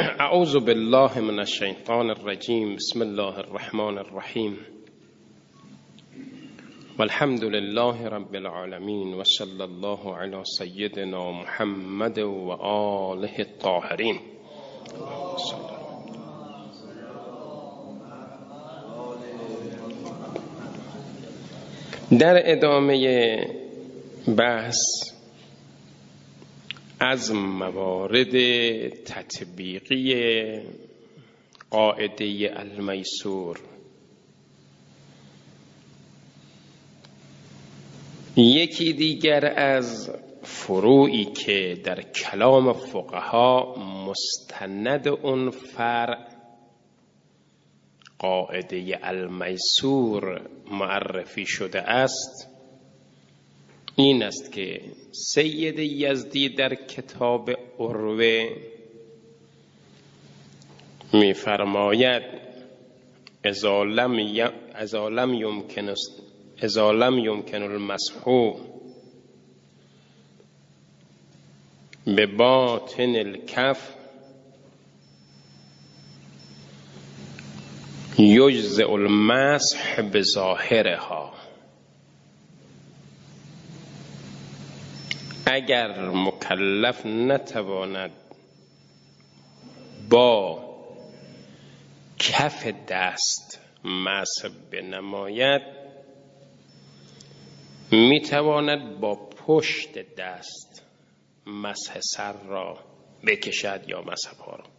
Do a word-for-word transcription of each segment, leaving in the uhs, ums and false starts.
اعوذ بالله من الشیطان الرجیم. بسم الله الرحمن الرحیم. والحمد لله رب العالمین و صلی الله علی سیدنا محمد و آله الطاهرین. در ادامه بحث از موارد تطبیقی قاعده المیسور، یکی دیگر از فروعی که در کلام فقها مستند اون فرع قاعده المیسور معرفی شده است، این است که سید یزدی در کتاب عروه می فرماید اذا لم ی... اذا لم یمکن اذا لم یمکن المسح به باطن الکف یجزئ المسح به ظاهرها. اگر مکلف نتواند با کف دست مسح بنماید، میتواند با پشت دست مسح سر را بکشد یا مسح پا را.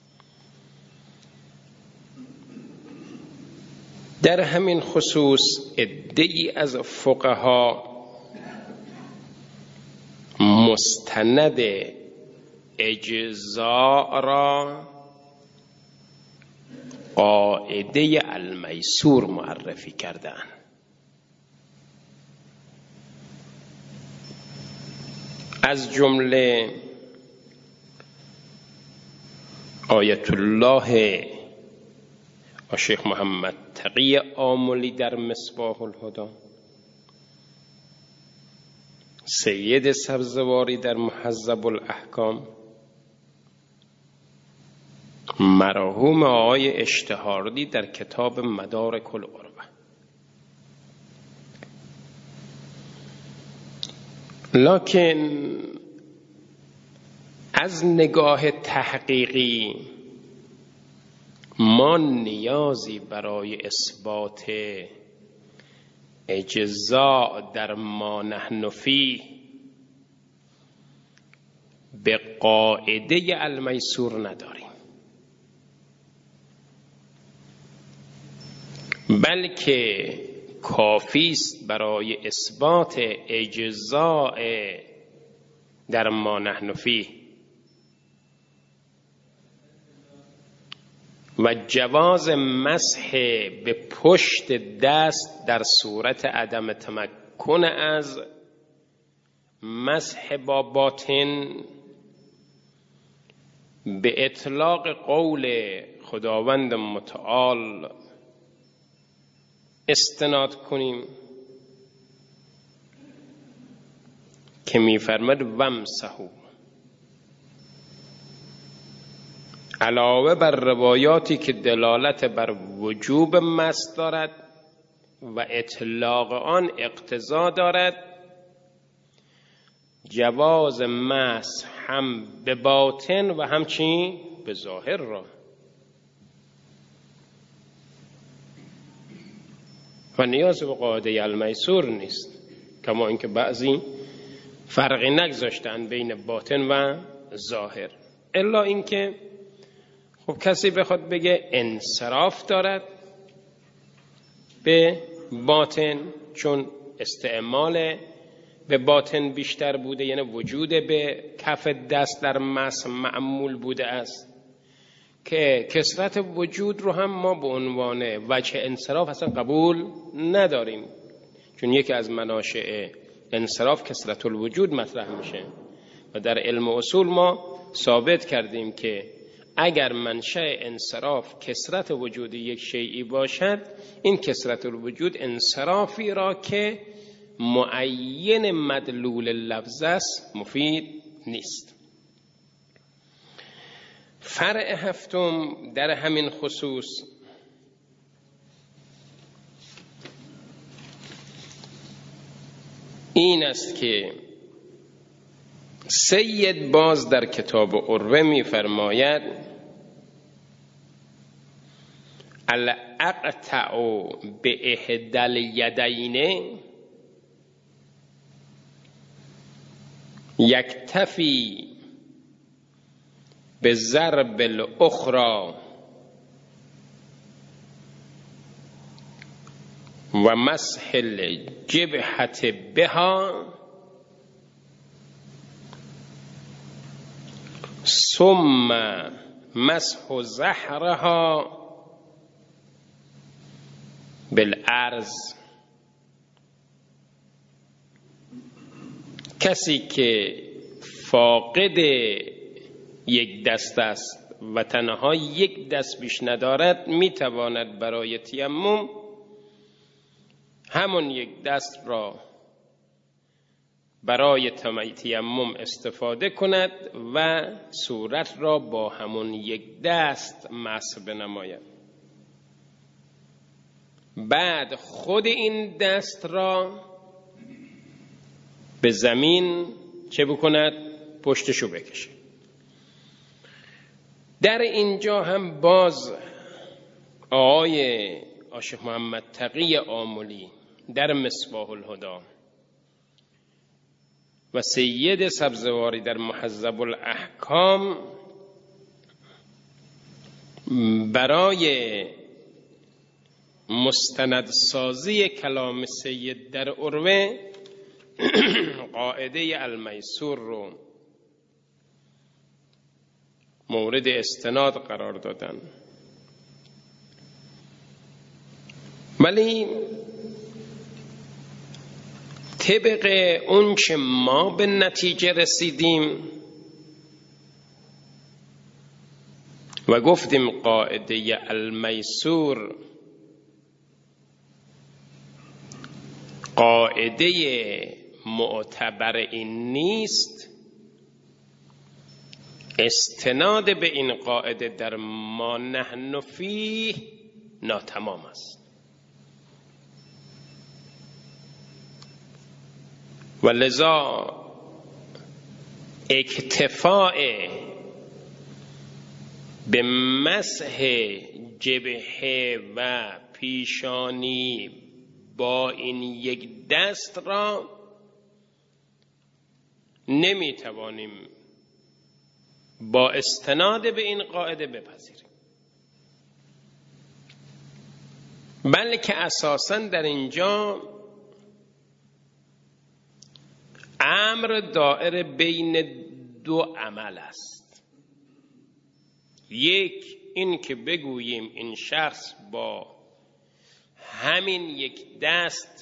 در همین خصوص عده‌ای از فقها مستند اجزاء را قاعده المیسور معرفی کردند. از جمله آیت الله شیخ محمد تقی آملی در مصباح الهدی، سید سبزواری در مهذب الاحکام، مرحوم آقای اشتهاردی در کتاب مدارک العروه. لکن از نگاه تحقیقی ما نیازی برای اثبات اجزاء در ما نحن فیه به قاعده المیسور نداریم، بلکه کافی است برای اثبات اجزاء در ما نحن فیه و جواز مسح به پشت دست در صورت عدم تمکن از مسح با باطن به اطلاق قول خداوند متعال استناد کنیم که می‌فرماید وامسحوا، علاوه بر روایاتی که دلالت بر وجوب مسح دارد و اطلاق آن اقتضا دارد، جواز مسح هم به باطن و همچنین به ظاهر را. و نیاز به قاعده المیسور نیست، کما اینکه بعضی فرقی نگذاشتن بین باطن و ظاهر، الا اینکه خب کسی بخواد بگه انصراف دارد به باطن چون استعمال به باطن بیشتر بوده، یعنی وجود به کف دست در مسح معمول بوده است، که کثرت وجود رو هم ما به عنوان وجه انصراف اصلا قبول نداریم، چون یکی از مناشئ انصراف کثرت الوجود مطرح میشه و در علم اصول ما ثابت کردیم که اگر منشأ انصراف کثرت وجود یک شیئی باشد، این کثرت الوجود انصرافی را که معین مدلول لفظ است مفید نیست. فرع هفتم در همین خصوص این است که سید باز در کتاب عروه می فرماید الاقطع به احدی الیدین یکتفی به ضرب الاخرى و مسح الجبهة بها ثم مسح ظهرها بالعرض. کسی که فاقد یک دست است و تنها یک دست بیش ندارد میتواند برای تیمم همون یک دست را برای تیمم استفاده کند و صورت را با همون یک دست مسح بنماید. بعد خود این دست را به زمین چه بکند؟ پشتشو بکشه. در اینجا هم باز آقای عاشق محمد تقی آملی در مصباح الهدی و سید سبزواری در مهذب الاحکام برای مستندسازی کلام سید در عروه قاعده المیسور رو مورد استناد قرار دادن. ولی طبق اون چه ما به نتیجه رسیدیم و گفتیم قاعده المیسور قاعده معتبر این نیست، استناد به این قاعده در ما نحن فیه ناتمام است. و لذا اکتفاء به مسح جبهه و پیشانی با این یک دست را نمیتوانیم با استناد به این قاعده بپذیریم، بلکه اساساً در اینجا امر دائر بین دو عمل است. یک این که بگوییم این شخص با همین یک دست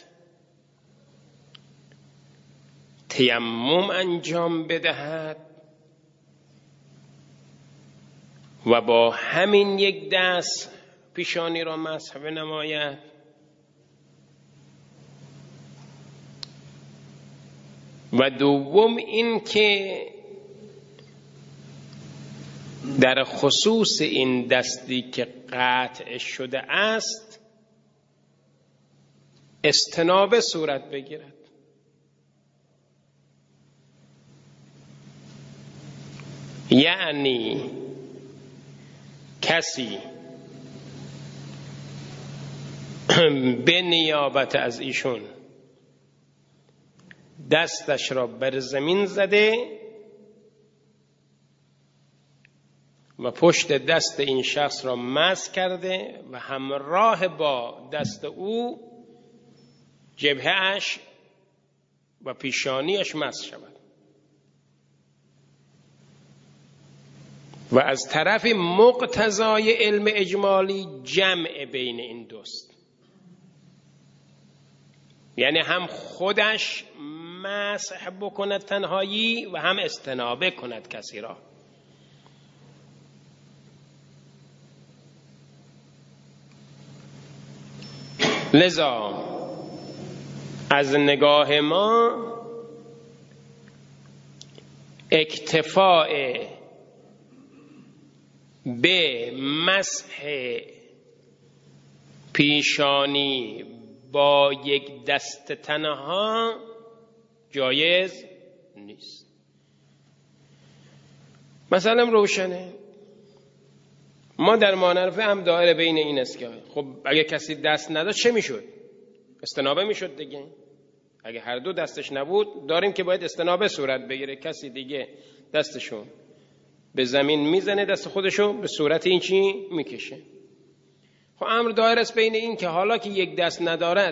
تیمم انجام بدهد و با همین یک دست پیشانی را مسح بنماید، و دوم این که در خصوص این دستی که قطع شده است استنابه صورت بگیرد. یعنی کسی به نیابت از ایشون دستش را بر زمین زده و پشت دست این شخص را مسح کرده و همراه با دست او جبهه‌اش و پیشانیش مسح شود، و از طرف مقتضای علم اجمالی جمع بین این دوست، یعنی هم خودش مسح بکند تنهایی و هم استنابه کند کسی را. لذا از نگاه ما اکتفاء به مسح پیشانی با یک دست تنها جایز نیست. مثلا روشنه، ما در مانرفه هم دایره بین این است که خب اگه کسی دست نداشت چه میشد؟ استنابه میشد دیگه. اگه هر دو دستش نبود داریم که باید استنابه صورت بگیره، کسی دیگه دستشو به زمین میزنه، دست خودشو به صورت این چی میکشه. خب امر دایر است بین این که حالا که یک دست ندارد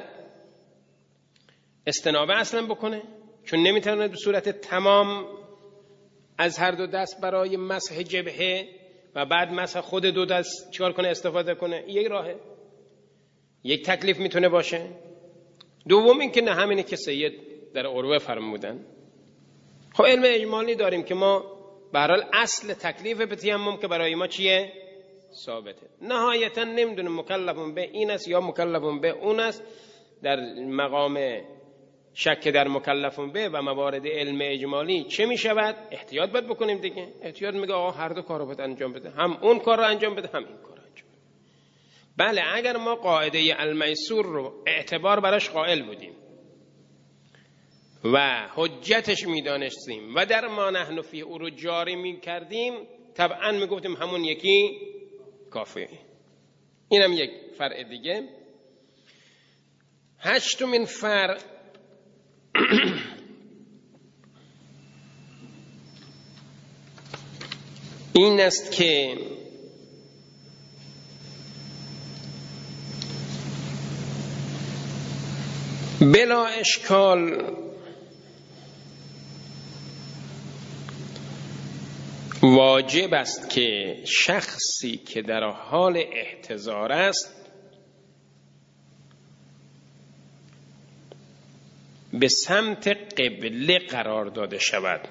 استنابه اصلا بکنه، چون نمیتونه به صورت تمام از هر دو دست برای مسح جبهه و بعد مسح خود دو دست چیکار کنه، استفاده کنه. یک راهه، یک تکلیف میتونه باشه. دوم این که نه، همینه که سید در عروه فرمودن. خب علم اجمالی داریم که ما به هر حال اصل تکلیف به تیمم که برای ما چیه؟ ثابته. نهایتا نمیدونم مکلفون به این است یا مکلفون به اون است. در مقام شک در مکلفون به و موارد علم اجمالی چه می شود؟ احتیاط باید بکنیم دیگه. احتیاط میگه آقا هر دو کار رو باید انجام بده، هم اون کار رو انجام بده هم این کار رو انجام بده. بله اگر ما قاعده المیسور رو اعتبار براش قائل بودیم و حجتش میدانستیم و در ما نحن فی او رو جاری میکردیم، طبعا میگفتیم همون یکی کافیه. اینم یک فرع دیگه. هشتمین فرع این است که بلا اشکال واجب است که شخصی که در حال احتضار است به سمت قبله قرار داده شود،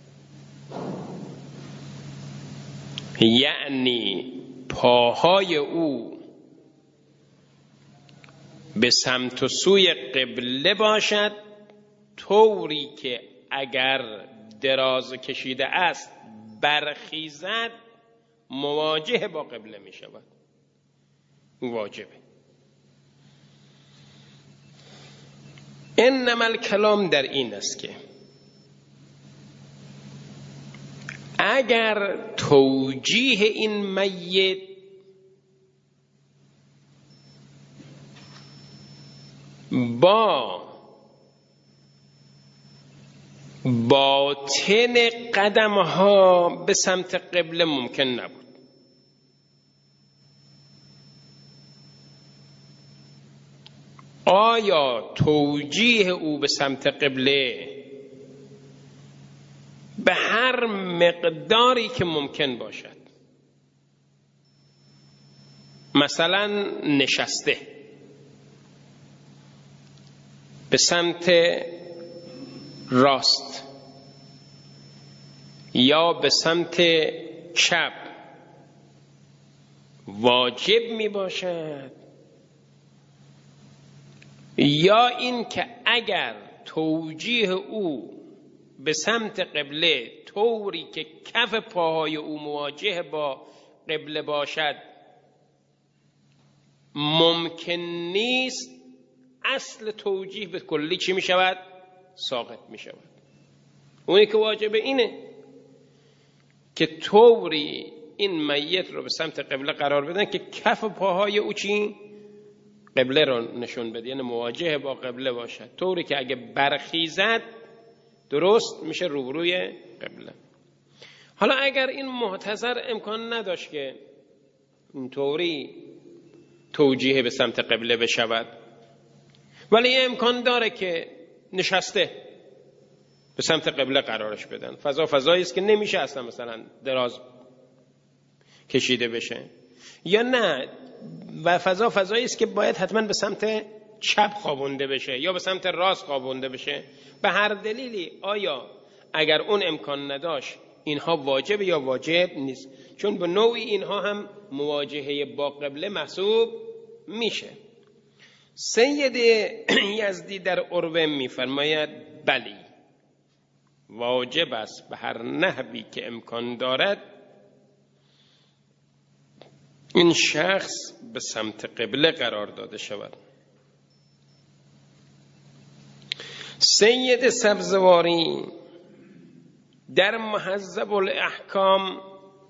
یعنی پاهای او به سمت و سوی قبله باشد، طوری که اگر دراز کشیده است برخیزد مواجه با قبله می شود. واجبه. انما الکلام در این است که اگر توجیه این میت با باطن قدمها به سمت قبله ممکن نبود، آیا توجیه او به سمت قبله به هر مقداری که ممکن باشد، مثلا نشسته به سمت راست یا به سمت چپ واجب می باشد، یا این که اگر توجیه او به سمت قبله طوری که کف پاهای او مواجه با قبله باشد ممکن نیست، اصل توجیه به کلی چی می شود؟ ساقط می شود. اونی که واجبه اینه که طوری این میت رو به سمت قبله قرار بدن که کف پاهای او چی؟ قبله رو نشون بده، یعنی مواجه با قبله باشد، طوری که اگه برخیزد درست میشه روبروی قبله. حالا اگر این محتضر امکان نداشت که اینطوری توجیه به سمت قبله بشود، ولی امکان داره که نشسته به سمت قبله قرارش بدن، فضا فضایی است که نمیشه اصلا مثلا دراز کشیده بشه، یا نه و فضا فضایی است که باید حتما به سمت چپ خوابونده بشه یا به سمت راست خوابونده بشه. به هر دلیلی آیا اگر اون امکان نداشت اینها واجب یا واجب نیست؟ چون به نوعی اینها هم مواجهه با قبله محسوب میشه. سید یزدی در عروه میفرماید بلی واجب است به هر نحوی که امکان دارد این شخص به سمت قبله قرار داده شود. سید سبزواری در مهذب الاحکام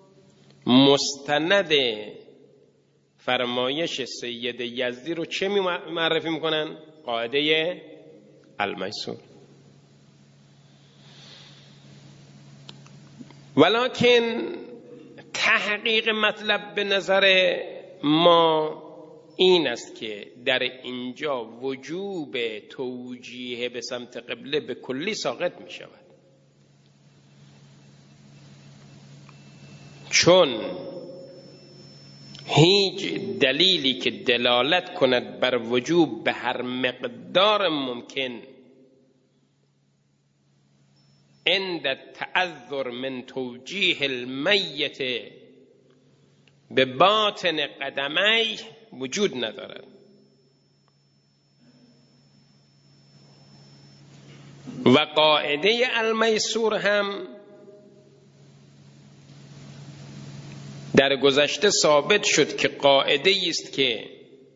مستند فرمایش سید یزدی رو چه معرفی میکنن؟ قاعده المیسور. ولکن تحقیق مطلب به نظر ما این است که در اینجا وجوب توجیه به سمت قبله به کلی ساقط می شود، چون هیچ دلیلی که دلالت کند بر وجوب به هر مقدار ممکن عند التعذر من توجیه المیت به باطن قدمی وجود ندارد. و قاعده المیسور هم در گذشته ثابت شد که قاعده است که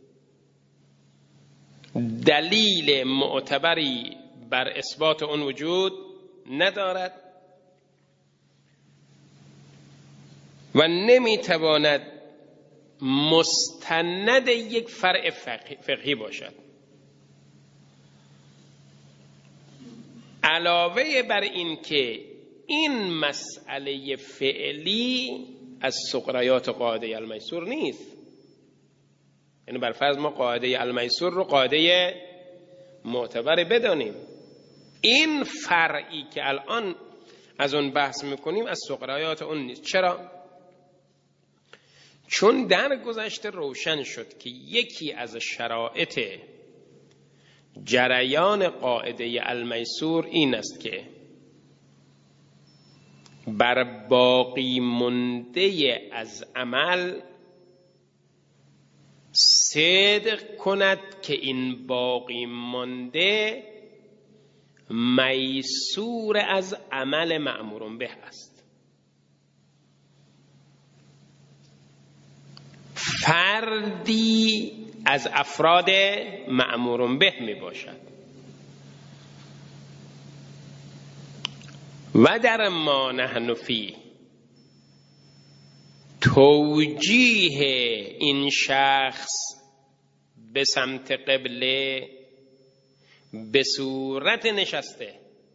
دلیل معتبری بر اثبات اون وجود ندارد و نمیتواند مستند یک فرع فقهی باشد. علاوه بر این که این مسئله فعلی از سقریات قاعده المیسور نیست، یعنی بر فرض ما قاعده المیسور رو قاعده معتبر بدانیم، این فرعی که الان از اون بحث میکنیم از سقریات اون نیست. چرا؟ چون در گذشته روشن شد که یکی از شرایط جریان قاعده المیسور این است که بر باقی مانده از عمل صدق کند که این باقی مانده میسور از عمل مأمور به است. فردی از افراد مأمور به می باشد و در ما نحن فی توجیه این شخص به سمت قبله به صورت نشسته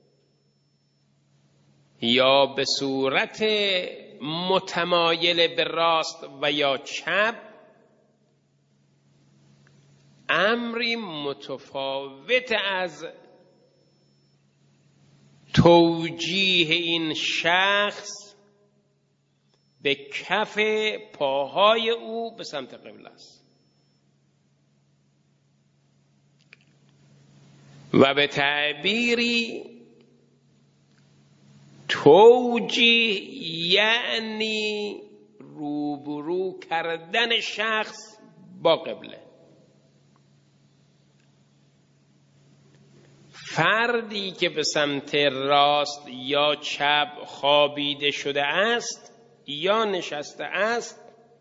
یا به صورت متمایل به راست و یا چپ امری متفاوت از توجیه این شخص به کف پاهای او به سمت قبله است. و به تعبیری توجیه یعنی روبرو کردن شخص با قبله. فردی که به سمت راست یا چپ خوابیده شده است یا نشسته است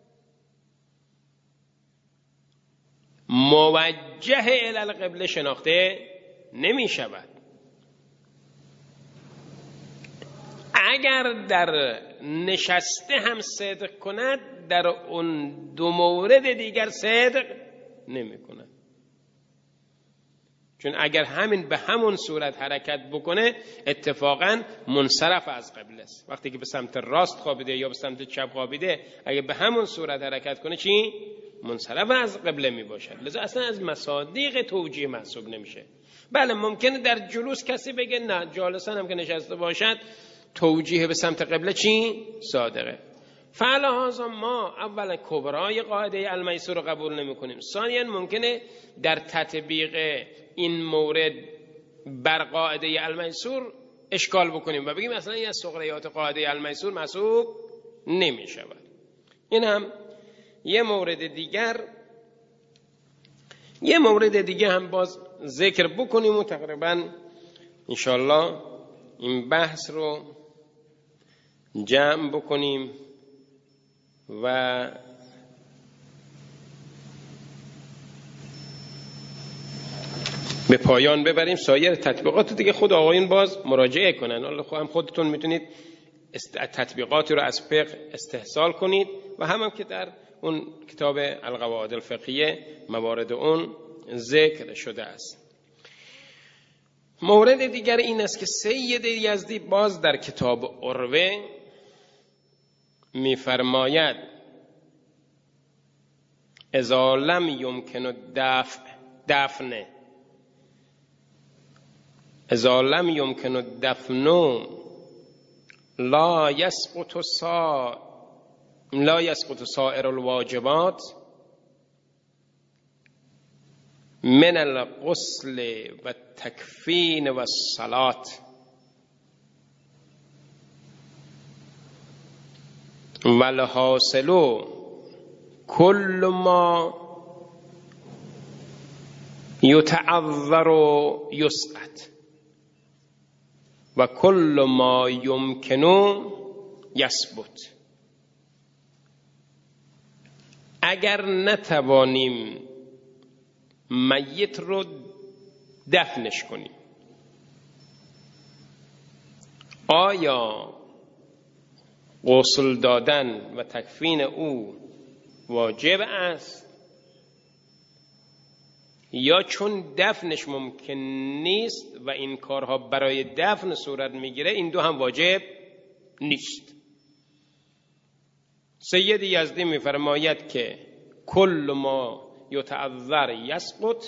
موجه الی القبله شناخته نمی شود. اگر در نشسته هم صدق کند در اون دو مورد دیگر صدق نمی کند، چون اگر همین به همون صورت حرکت بکنه اتفاقا منصرف از قبله است. وقتی که به سمت راست خوابیده یا به سمت چپ خوابیده اگر به همون صورت حرکت کنه چی؟ منصرف از قبله می باشد. لذا اصلا از مصادیق توجیه محسوب نمیشه. بله ممکنه در جلوس کسی بگه نه جالسا هم که نشسته باشد توجیه به سمت قبله چی؟ صادقه. فلهذا ما اولا کبرای قاعده المیسور رو قبول نمی کنیم. ثانیا ممکنه در تطبیق این مورد بر قاعده المیسور اشکال بکنیم و بگیم اصلا این از سقریات قاعده المیسور محسوب نمی شود. این هم یه مورد دیگر یه مورد دیگه هم باز ذکر بکنیم و تقریبا انشالله این بحث رو جمع بکنیم و به پایان ببریم. سایر تطبیقات دیگه خود آقایون باز مراجعه کنن. حالا هم خودتون میتونید تطبیقاتی رو از فقه استحصال کنید و هم, هم که در اون کتاب القواعد الفقهیه موارد اون ذکر شده است. مورد دیگر این است که سید یزدی باز در کتاب عروه می‌فرماید اذا لم یمکن الدفع دفن اذا لم یمکن الدفن لا یسقط سا لا یسقط سائر الواجبات من الغسل و التکفین و الصلاة. والحاصل كل ما يتعذر يسقط و كل ما يمكن يثبت. اگر نتوانیم میت رو دفنش کنیم، آیا غسل دادن و تکفین او واجب است یا چون دفنش ممکن نیست و این کارها برای دفن صورت میگیره این دو هم واجب نیست؟ سید یزدی میفرماید که کل ما یتعذر یسقط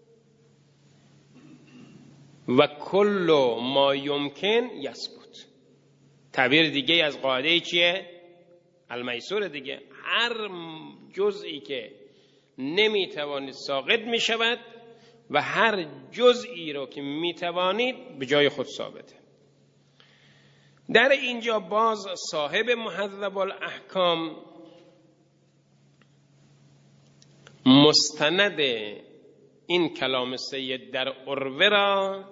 و کل ما یمکن یثبت. تعبیر دیگه از قاعده چیه؟ المیسور دیگه. هر جزئی که نمیتوانید ساقط میشود و هر جزئی رو که میتوانید به جای خود ثابته. در اینجا باز صاحب مهذب الاحکام مستند این کلام سید در عروه را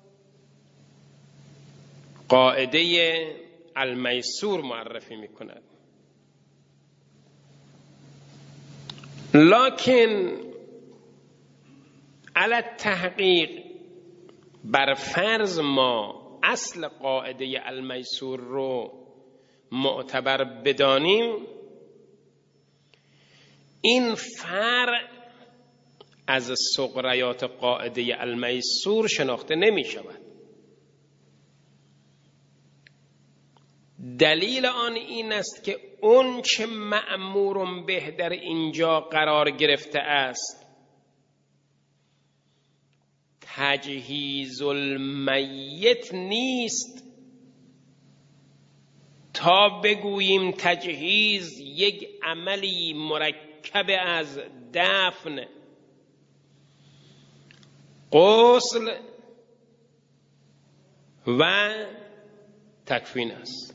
قاعده المیسور معرفی می کند. لکن علی التحقیق بر فرض ما اصل قاعده المیسور رو معتبر بدانیم، این فرع از صغریات قاعده المیسور شناخته نمی شود. دلیل آن این است که اون چه مأمور به در اینجا قرار گرفته است تجهیز المیت نیست تا بگوییم تجهیز یک عملی مرکب از دفن، غسل و تکفین است.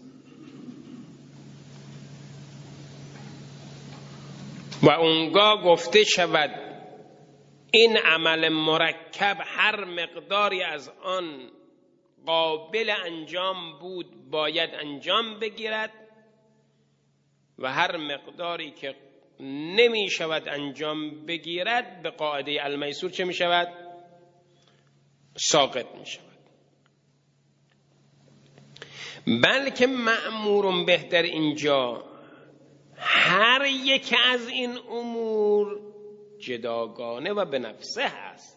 و اونگاه گفته شود این عمل مرکب هر مقداری از آن قابل انجام بود باید انجام بگیرد و هر مقداری که نمی شود انجام بگیرد به قاعده المیسور چه می شود؟ ساقط می شود. بلکه مأمور به در اینجا هر یک از این امور جداگانه و به نفسه هست.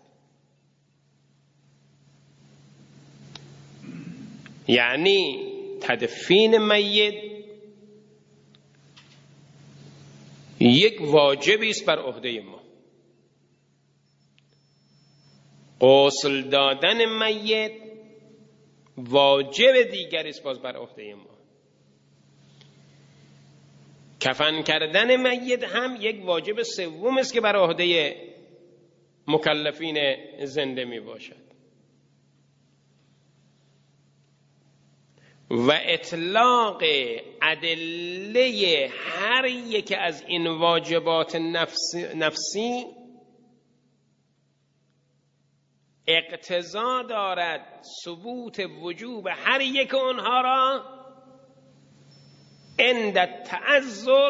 یعنی تدفین میت یک واجبی است بر عهده ما، غسل دادن میت واجب دیگری است باز بر عهده ما، کفن کردن میت هم یک واجب سوم است که بر عهده مکلفین زنده می باشد. و اطلاق ادله هر یک از این واجبات نفسی, نفسی اقتضا دارد ثبوت وجوب هر یک اونها را عند التعذر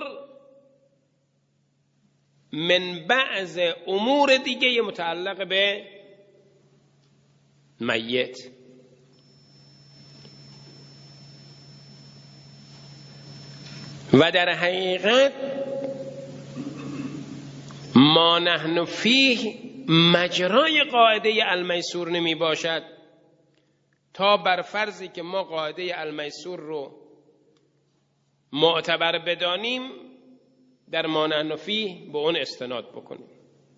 من بعض امور دیگه متعلق به میت. و در حقیقت ما نحن فیه مجرای قاعده المیسور نمی باشد تا بر فرضی که ما قاعده المیسور رو معتبر بدانیم در ما نحن فیه به اون استناد بکنیم.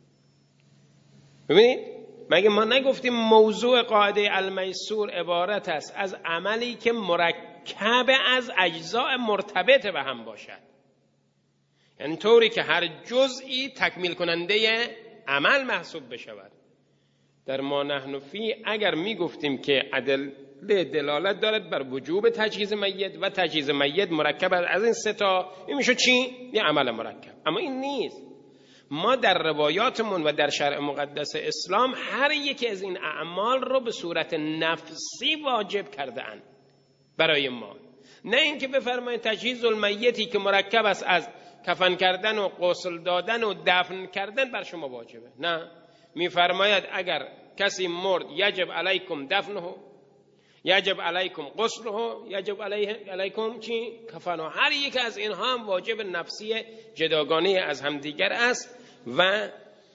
ببینید مگه ما نگفتیم موضوع قاعده المیسور عبارت است از عملی که مرکب از اجزاء مرتبط به هم باشد، یعنی طوری که هر جزئی تکمیل کننده عمل محسوب بشود. در ما نحن فی اگر می گفتیم که ادله دلالت دارد بر وجوب تجهیز میت و تجهیز میت مرکب از این سه تا، این میشه چی؟ یه عمل مرکب. اما این نیست. ما در روایاتمون و در شرع مقدس اسلام هر یکی از این اعمال رو به صورت نفسی واجب کرده اند برای ما. نه اینکه بفرمایید تجهیز المیتی که مرکب است از کفن کردن و غسل دادن و دفن کردن بر شما واجبه. نه، میفرماید اگر کسی مرد یجب علیکم دفنه، یجب علیکم غسله، یجب علیه علیکم چی؟ کفنه. هر یک از اینها هم واجب نفسی جداگانه از همدیگر است و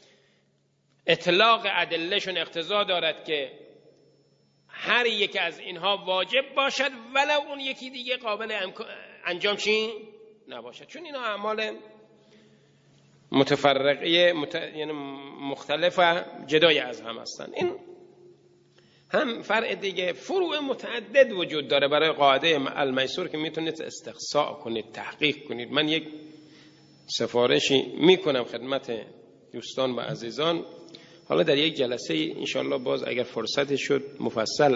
اطلاق ادلهشون اقتضا دارد که هر یک از اینها واجب باشد ولو اون یکی دیگه قابل انجام چی؟ نباشد، چون اینا اعمال متفرقه مت... یعنی مختلف جدای از هم هستند. این هم فرع دیگه. فروع متعدد وجود داره برای قاعده المیسور که میتونید استقصاء کنید، تحقیق کنید. من یک سفارشی میکنم خدمت دوستان و عزیزان، حالا در یک جلسه انشالله باز اگر فرصت شد مفصل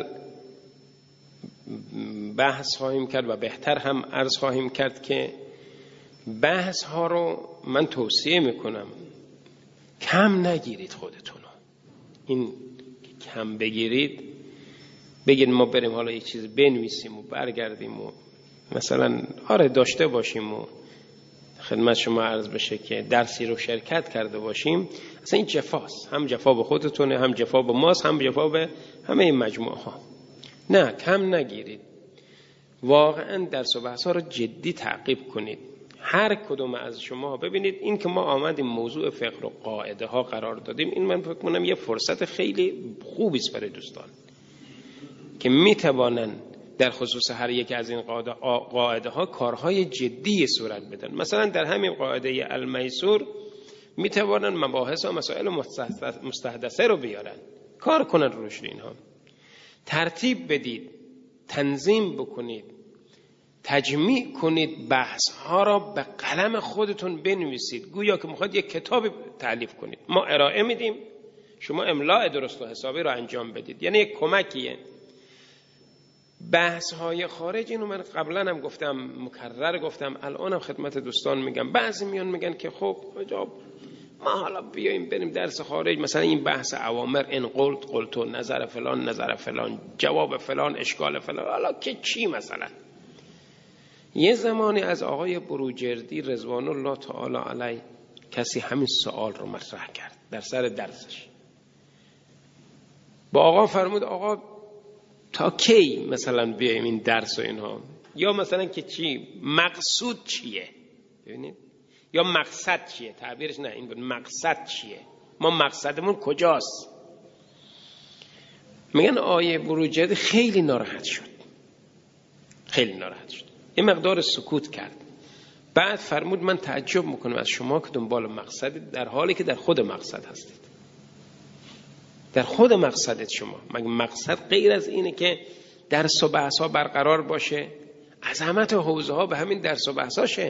بحث خواهیم کرد و بهتر هم عرض خواهیم کرد که بحث ها رو من توصیه میکنم کم نگیرید خودتونو. این کم بگیرید، بگید ما بریم حالا یک چیز بنویسیم و برگردیم و مثلا آره داشته باشیم و خدمت شما عرض بشه که درسی رو شرکت کرده باشیم، اصلا این جفاست. هم جفا به خودتونه، هم جفا به ماست، هم جفا به همه این مجموعه ها. نه، کم نگیرید، واقعا درس و بحث ها رو جدی تعقیب کنید. هر کدوم از شما ببینید این که ما آمدیم موضوع فقه رو قاعده ها قرار دادیم، این من فکر کنم یه فرصت خیلی خوبی است برای دوستان که میتوانن در خصوص هر یک از این قاعده ها کارهای جدی صورت بدن. مثلا در همین قاعده المیسور میتوانن مباحث و مسائل مستحدثه رو بیارن، کار کنن روش. اینها ترتیب بدید، تنظیم بکنید، تجمیع کنید، بحث ها را به قلم خودتون بنویسید، گویا که میخواد یک کتاب تألیف کنید. ما ارائه میدیم، شما املاء درست و حسابی رو انجام بدید، یعنی یک کمکیه. بحث های خارج اینو من قبلا هم گفتم، مکرر گفتم، الانم خدمت دوستان میگم. بعضی میان میگن که خب ما حالا بیاییم بریم درس خارج، مثلا این بحث اوامر، این قلت قلت و نظر فلان نظر فلان، جواب فلان اشکال فلان، حالا که چی؟ مثلا یه زمانی از آقای بروجردی رضوان الله تعالی علیه کسی همین سوال رو مطرح کرد در سر درسش. با آقا فرمود آقا تا کی مثلا بیایم این درس و اینها، یا مثلا که چی مقصود چیه؟ ببینید، یا مقصد چیه؟ تعبیرش نه این بود، مقصد چیه؟ ما مقصدمون کجاست؟ میگن آیه بروجردی خیلی ناراحت شد، خیلی ناراحت شد، یه مقدار سکوت کرد. بعد فرمود من تعجب میکنم از شما که دنبال مقصد، در حالی که در خود مقصد هستید، در خود مقصدت شما. مگه مقصد غیر از اینه که درس و بحث ها برقرار باشه؟ عظمت حوزه ها به همین درس و بحث هاشه.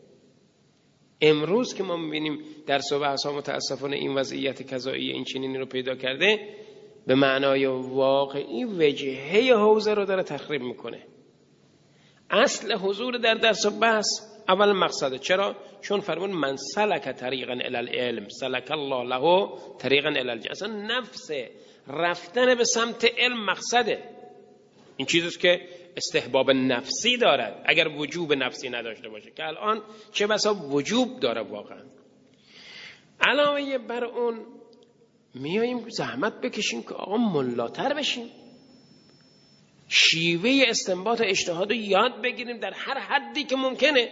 امروز که ما میبینیم درس و بحث ها متاسفانه این وضعیت قضایی این چنینی رو پیدا کرده، به معنای واقعی وجهه حوزه رو داره تخریب میکنه. اصل حضور در درس و بحث اول مقصده. چرا؟ چون فرمون من سلک طریقا الی العلم سلک الله له طریقا الی الجنه. اصلا نفس رفتن به سمت علم مقصده. این چیزیست که استحباب نفسی دارد اگر وجوب نفسی نداشته باشه، که الان چه بسا وجوب داره واقعا. علاوه بر اون میاییم زحمت بکشیم که آقا ملاتر بشیم، شیوه استنباط اجتهاد رو یاد بگیریم در هر حدی که ممکنه،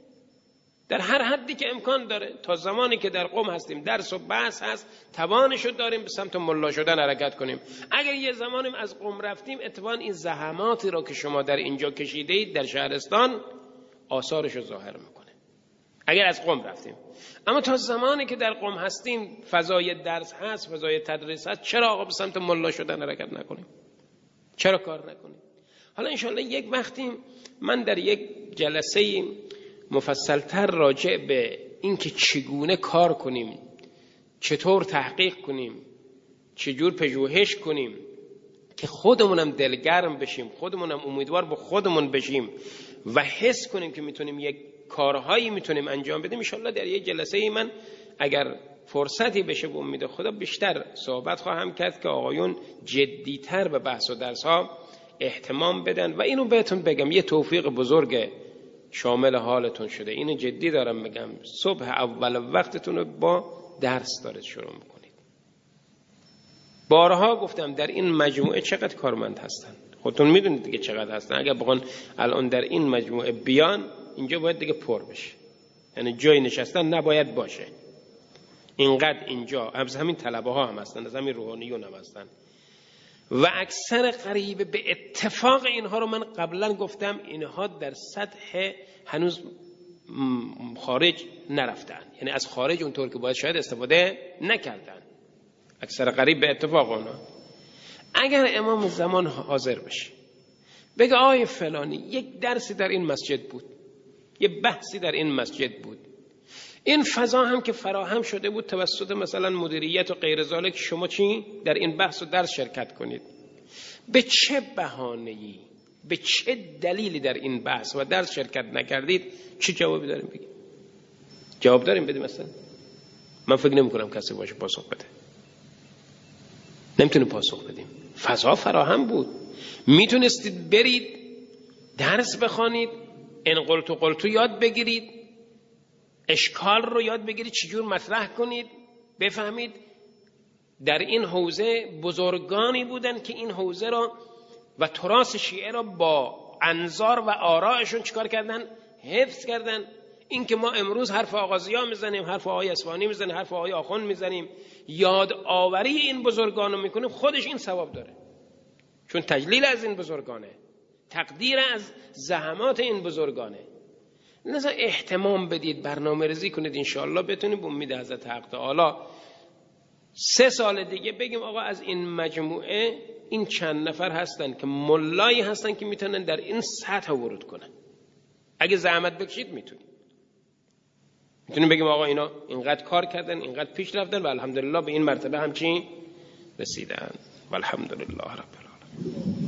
در هر حدی که امکان داره. تا زمانی که در قم هستیم درس و بحث هست توانشو داریم به سمت ملا شدن حرکت کنیم. اگر یه زمانیم از قم رفتیم اتفاقا این زحماتی رو که شما در اینجا کشیده اید در شهرستان آثارشو ظاهر میکنه اگر از قم رفتیم. اما تا زمانی که در قم هستیم فضای درس هست، فضای تدریس هست، چرا آقا به سمت ملا شدن حرکت نکنیم؟ چرا کار نکنیم؟ حالا انشاءالله یک وقتی من در یک جلسه مفصلتر راجع به این که چگونه کار کنیم، چطور تحقیق کنیم، چجور پژوهش کنیم که خودمونم دلگرم بشیم، خودمونم امیدوار به خودمون بشیم و حس کنیم که میتونیم یک کارهایی میتونیم انجام بدیم. انشاءالله در یک جلسه ای من اگر فرصتی بشه به امید خدا بیشتر صحبت خواهم کرد که آقایون جدیتر به بحث و درس ها اهتمام بدن. و اینو بهتون بگم یه توفیق بزرگ شامل حالتون شده، اینو جدی دارم میگم، صبح اول وقتتون رو با درس دارید شروع میکنید. بارها گفتم در این مجموعه چقدر کارمند هستن، خودتون میدونید دیگه چقدر هستن. اگر بخوان الان در این مجموعه بیان اینجا باید دیگه پر بشه، یعنی جای نشستن نباید باشه. اینقدر اینجا از همین طلبه ها هم هستن، از همین روحانیون هم هستن و اکثر قریب به اتفاق اینها رو من قبلا گفتم اینها در سطح هنوز خارج نرفتن، یعنی از خارج اونطور که باید شاید استفاده نکردن، اکثر قریب به اتفاق اونها. اگر امام زمان حاضر بشه بگه آیه فلانی یک درسی در این مسجد بود، یه بحثی در این مسجد بود، این فضا هم که فراهم شده بود توسط مثلا مدیریت و غیر ذالک، شما چی در این بحث و درس شرکت کنید، به چه بهانه‌ای به چه دلیلی در این بحث و درس شرکت نکردید؟ چه جوابی داریم بگیم؟ جواب داریم بدیم؟ مثلا من فکر نمی کنم کسی باشه پاسخ بده، نمیتونیم پاسخ بدیم. فضا فراهم بود، میتونستید برید درس بخوانید، انقلتو قلتو یاد بگیرید، اشکال رو یاد بگیرید، چجور مطرح کنید، بفهمید. در این حوزه بزرگانی بودن که این حوزه رو و تراث شیعه رو با انظار و آرائشون چیکار کردن؟ حفظ کردن. این که ما امروز حرف آغازیا میزنیم، حرف آقای اصفهانی میزنیم، حرف آقای آخوند میزنیم، یاد آوری این بزرگان رو میکنیم، خودش این ثواب داره، چون تجلیل از این بزرگانه، تقدیر از زحمات این بزرگانه. لذا اهتمام بدید، برنامه ریزی کنید، انشاءالله بتونیم به امید حضرت حق تعالی سه سال دیگه بگیم آقا از این مجموعه این چند نفر هستن که ملایی هستن که میتونن در این سطح ورود کنن. اگه زحمت بکشید میتونید میتونیم بگیم آقا اینا اینقدر کار کردن، اینقدر پیش رفتن و الحمدلله به این مرتبه همچین رسیدن. والحمدلله رب العالمین.